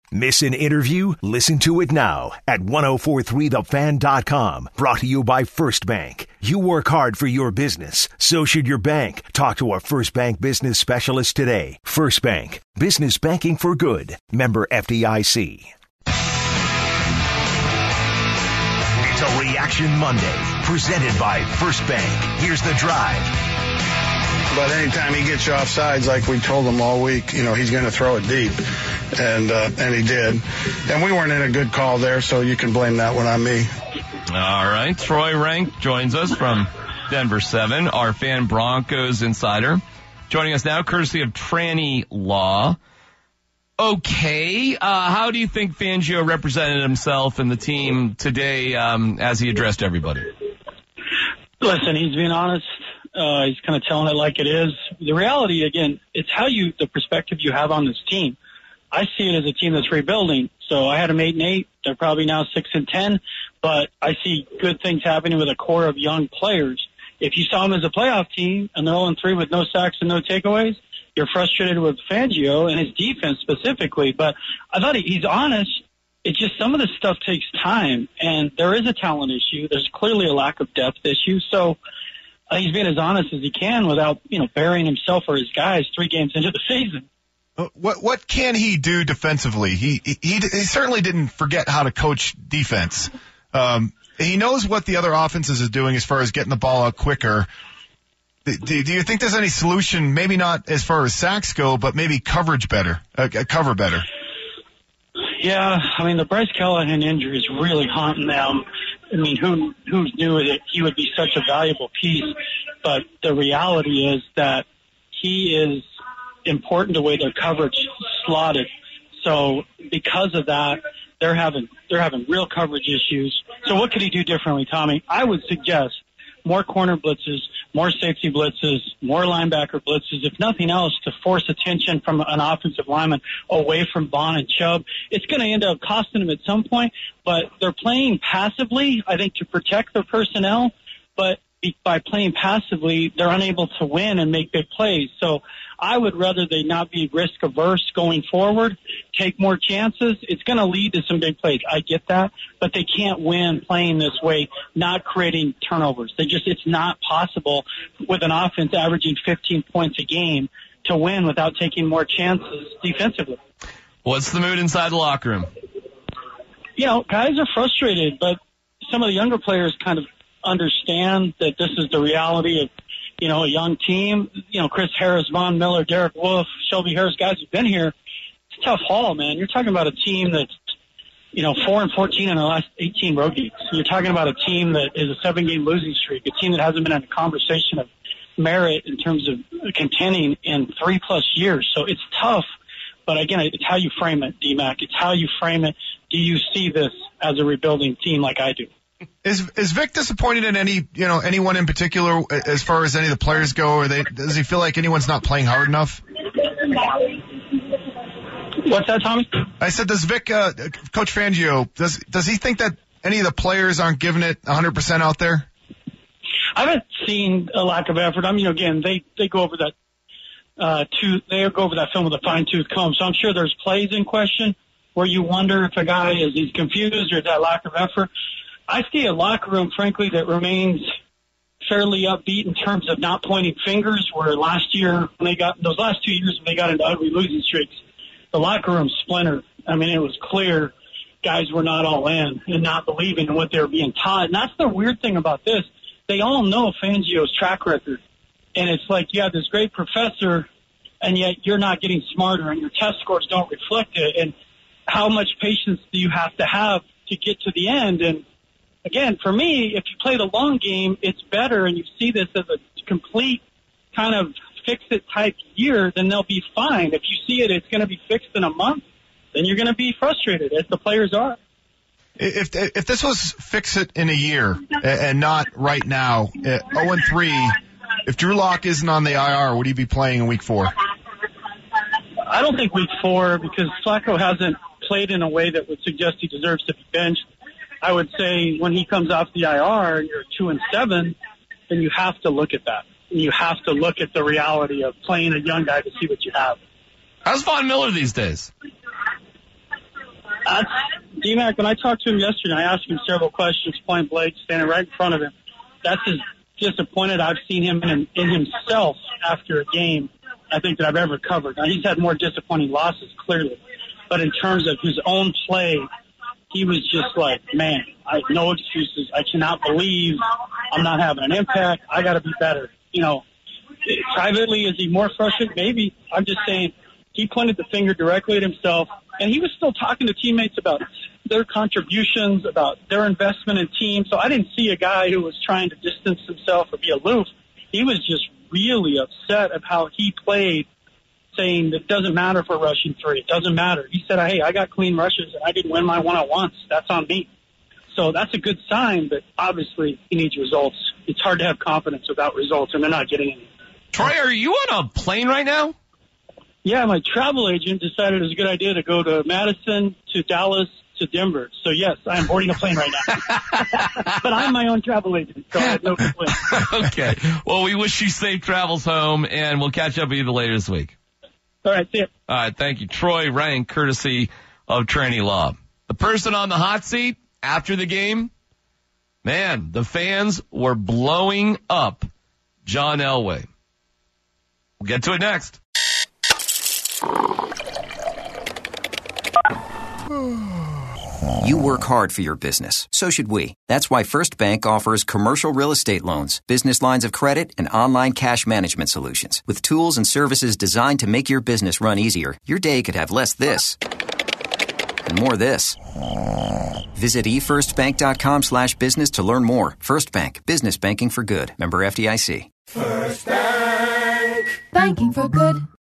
Miss an interview? Listen to it now at 1043thefan.com. Brought to you by First Bank. You work hard for your business. So should your bank. Talk to a First Bank business specialist today. First Bank. Business banking for good. Member FDIC. It's a Reaction Monday. Presented by First Bank. Here's The Drive. But anytime he gets you off sides, like we told him all week, he's going to throw it deep. And he did. And we weren't in a good call there, so you can blame that one on me. All right. Troy Rank joins us from Denver 7, our Fan Broncos insider. Joining us now, courtesy of Tranny Law. Okay. How do you think Fangio represented himself and the team today as he addressed everybody? Listen, he's being honest. He's kind of telling it like it is. The reality, again, it's the perspective you have on this team. I see it as a team that's rebuilding. So I had them 8-8. They're probably now 6-10. But I see good things happening with a core of young players. If you saw them as a playoff team and they're 0-3 with no sacks and no takeaways, you're frustrated with Fangio and his defense specifically. But I thought he's honest. It's just some of this stuff takes time, and there is a talent issue. There's clearly a lack of depth issue. So he's being as honest as he can without, burying himself or his guys 3 games into the season. What can he do defensively? He certainly didn't forget how to coach defense. He knows what the other offenses are doing as far as getting the ball out quicker. Do you think there's any solution, maybe not as far as sacks go, but maybe cover better? Yeah, the Bryce Callahan injury is really haunting them. Who knew that he would be such a valuable piece? But the reality is that he is important the way their coverage slotted. So because of that, they're having real coverage issues. So what could he do differently, Tommy? I would suggest more corner blitzes, more safety blitzes, more linebacker blitzes, if nothing else, to force attention from an offensive lineman away from Vaughn and Chubb. It's going to end up costing them at some point, but they're playing passively, I think, to protect their personnel. But by playing passively, they're unable to win and make big plays. So I would rather they not be risk averse going forward, take more chances. It's going to lead to some big plays. I get that, but they can't win playing this way, not creating turnovers. It's not possible with an offense averaging 15 points a game to win without taking more chances defensively. What's the mood inside the locker room? Guys are frustrated, but some of the younger players kind of understand that this is the reality of, a young team. Chris Harris, Von Miller, Derek Wolfe, Shelby Harris, guys who've been here. It's a tough haul, man. You're talking about a team that's, 4-14 in the last 18 road games. You're talking about a team that is a 7-game losing streak, a team that hasn't been in a conversation of merit in terms of contending in 3+ years. So it's tough. But again, it's how you frame it, D-Mac. It's how you frame it. Do you see this as a rebuilding team like I do? Is Vic disappointed in anyone in particular as far as any of the players go, or does he feel like anyone's not playing hard enough? What's that, Tommy? I said, does Vic, Coach Fangio, does he think that any of the players aren't giving it 100% out there? I haven't seen a lack of effort. Again, they go over that they go over that film with a fine-tooth comb. So I'm sure there's plays in question where you wonder if a guy he's confused or is that lack of effort. I see a locker room, frankly, that remains fairly upbeat in terms of not pointing fingers, where last year, those last 2 years when they got into ugly losing streaks, the locker room splintered. It was clear guys were not all in and not believing in what they were being taught. And that's the weird thing about this. They all know Fangio's track record. And it's like you have this great professor, and yet you're not getting smarter, and your test scores don't reflect it. And how much patience do you have to get to the end? And again, for me, if you play the long game, it's better, and you see this as a complete kind of fix-it type year, then they'll be fine. If you see it's going to be fixed in a month, then you're going to be frustrated, as the players are. If this was fix-it in a year and not right now, 0-3, if Drew Lock isn't on the IR, would he be playing in Week 4? I don't think Week 4, because Flacco hasn't played in a way that would suggest he deserves to be benched. I would say when he comes off the IR and you're 2-7, then you have to look at that. And you have to look at the reality of playing a young guy to see what you have. How's Von Miller these days? D-Mac, when I talked to him yesterday, I asked him several questions, point blank, standing right in front of him. That's as disappointed I've seen him in himself after a game, I think, that I've ever covered. Now, he's had more disappointing losses, clearly. But in terms of his own play, he was just like, man, I have no excuses. I cannot believe I'm not having an impact. I got to be better. You know, privately, is he more frustrated? Maybe. I'm just saying he pointed the finger directly at himself, and he was still talking to teammates about their contributions, about their investment in team. So I didn't see a guy who was trying to distance himself or be aloof. He was just really upset of how he played, saying it doesn't matter for rushing three. It doesn't matter. He said, hey, I got clean rushes and I didn't win my one-on-ones. That's on me. So that's a good sign, but obviously he needs results. It's hard to have confidence without results, and they're not getting any. Troy, are you on a plane right now? Yeah, my travel agent decided it was a good idea to go to Madison, to Dallas, to Denver. So, yes, I am boarding a plane right now. But I'm my own travel agent, so I have no complaints. Okay. Well, we wish you safe travels home, and we'll catch up with you later this week. All right, see ya. All right, thank you. Troy Rank, courtesy of Tranny Law. The person on the hot seat after the game, man, the fans were blowing up John Elway. We'll get to it next. You work hard for your business. So should we. That's why First Bank offers commercial real estate loans, business lines of credit, and online cash management solutions. With tools and services designed to make your business run easier, your day could have less this and more this. Visit efirstbank.com/business to learn more. First Bank. Business banking for good. Member FDIC. First Bank. Banking for good.